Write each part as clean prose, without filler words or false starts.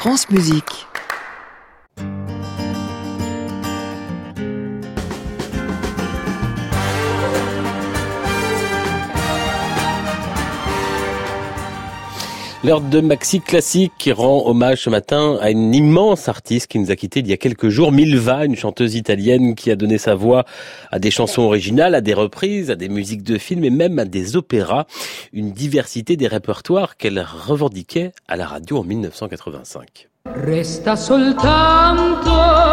France Musique. L'heure de Maxi Classique qui rend hommage ce matin à une immense artiste qui nous a quittés il y a quelques jours, Milva, une chanteuse italienne qui a donné sa voix à des chansons originales, à des reprises, à des musiques de films et même à des opéras. Une diversité des répertoires qu'elle revendiquait à la radio en 1985. Resta soltanto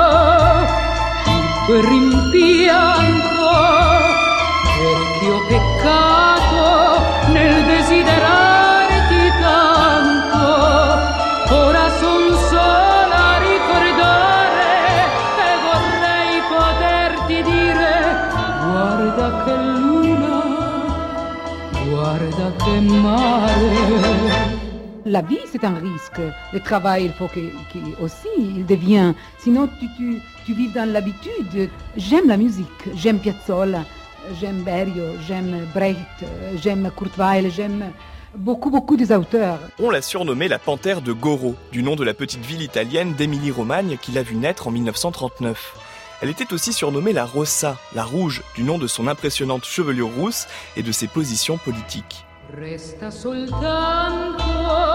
quel rimpianto perché ho peccato nel desiderarti tanto. Ora son sola a ricordare e vorrei poterti dire: guarda che luna, guarda che mare. La vie, c'est un risque. Le travail, il faut aussi, il devient. Sinon, tu vis dans l'habitude. J'aime la musique. J'aime Piazzolla, j'aime Berio, j'aime Brecht, j'aime Kurt Weill, j'aime beaucoup des auteurs. On l'a surnommée la panthère de Goro, du nom de la petite ville italienne d'Émilie-Romagne qui l'a vue naître en 1939. Elle était aussi surnommée la Rossa, la rouge, du nom de son impressionnante chevelure rousse et de ses positions politiques. Resta soltanto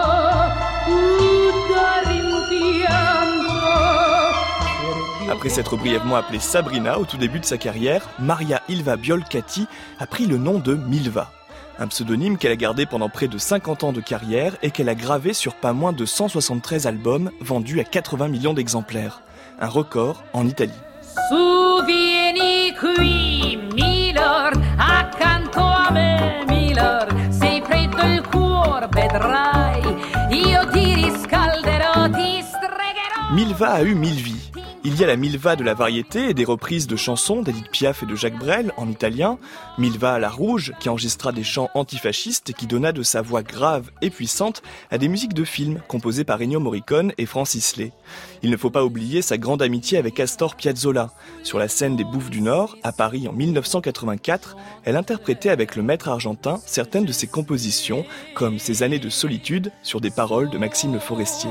tutta rimpianto. Après s'être brièvement appelée Sabrina au tout début de sa carrière, Maria Ilva Biolcati a pris le nom de Milva. Un pseudonyme qu'elle a gardé pendant près de 50 ans de carrière et qu'elle a gravé sur pas moins de 173 albums vendus à 80 millions d'exemplaires. Un record en Italie. Su vieni qui, Milord, accanto a me, Milord. Sei freddo il cuore, vedrai, io ti riscalderò, ti stregherò. Milva a eu 1000 vies. Il y a la Milva de la variété et des reprises de chansons d'Edith Piaf et de Jacques Brel en italien, Milva la rouge qui enregistra des chants antifascistes et qui donna de sa voix grave et puissante à des musiques de films composées par Ennio Morricone et Francis Lay. Il ne faut pas oublier sa grande amitié avec Astor Piazzolla. Sur la scène des Bouffes du Nord, à Paris en 1984, elle interprétait avec le maître argentin certaines de ses compositions, comme Ses années de solitude sur des paroles de Maxime Le Forestier.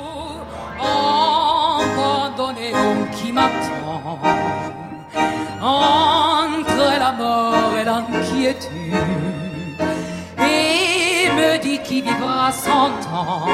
Qui m'attend entre la mort et l'inquiétude et me dit qui vivra 100 ans,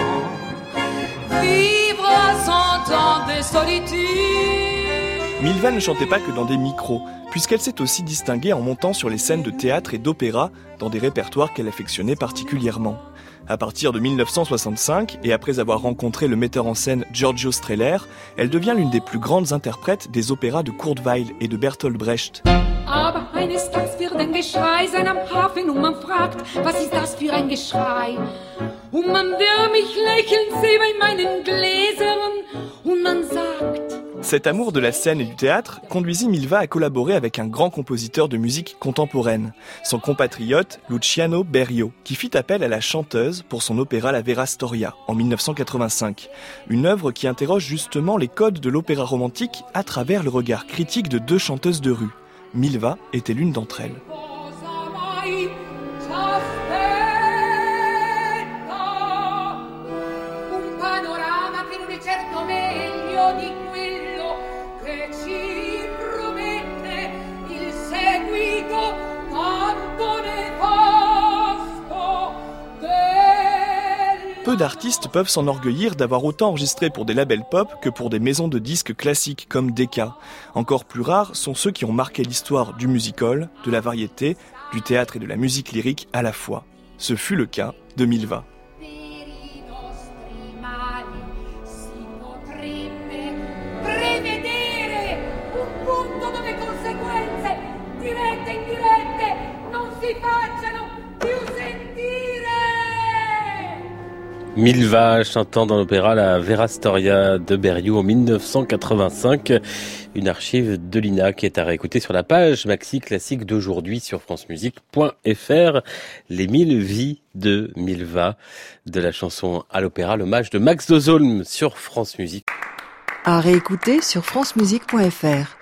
vivra 100 ans de solitude. Milva ne chantait pas que dans des micros, puisqu'elle s'est aussi distinguée en montant sur les scènes de théâtre et d'opéra dans des répertoires qu'elle affectionnait particulièrement. À partir de 1965, et après avoir rencontré le metteur en scène Giorgio Strehler, elle devient l'une des plus grandes interprètes des opéras de Kurt Weill et de Bertolt Brecht. Aber eines Tages wird ein Geschrei sein am Hafen und man fragt, was ist das für ein Geschrei? Und man wird mich lächeln sehen bei meinen Gläsern und man sagt... Cet amour de la scène et du théâtre conduisit Milva à collaborer avec un grand compositeur de musique contemporaine, son compatriote Luciano Berio, qui fit appel à la chanteuse pour son opéra La Vera Storia en 1985. Une œuvre qui interroge justement les codes de l'opéra romantique à travers le regard critique de deux chanteuses de rue. Milva était l'une d'entre elles. Peu d'artistes peuvent s'enorgueillir d'avoir autant enregistré pour des labels pop que pour des maisons de disques classiques comme Decca. Encore plus rares sont ceux qui ont marqué l'histoire du music-hall, de la variété, du théâtre et de la musique lyrique à la fois. Ce fut le cas de Milva. Milva chantant dans l'opéra La Vera Storia de Berio en 1985. Une archive de l'INA qui est à réécouter sur la page Maxi Classique d'aujourd'hui sur francemusique.fr. Les 1000 vies de Milva, de la chanson à l'opéra, l'hommage de Max Dozolm sur France Musique. À réécouter sur francemusique.fr.